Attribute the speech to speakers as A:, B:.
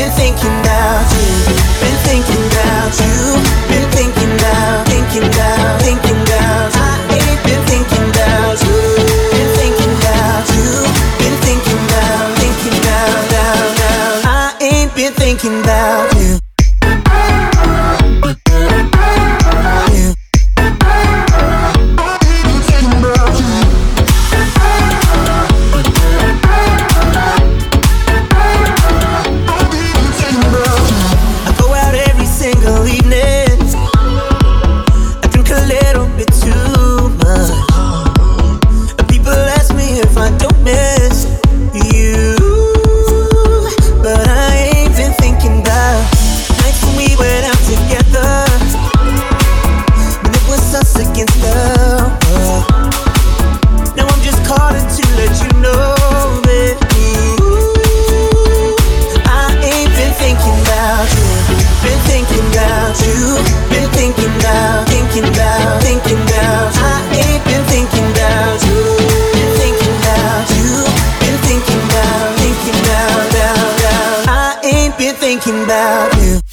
A: been thinking about you. Been thinking about you. Been thinking about, thinking about, thinking about. I ain't been thinking about you. Been thinking about you. Been thinking about, thinking about, now. I ain't been thinking about you. Thinking about you.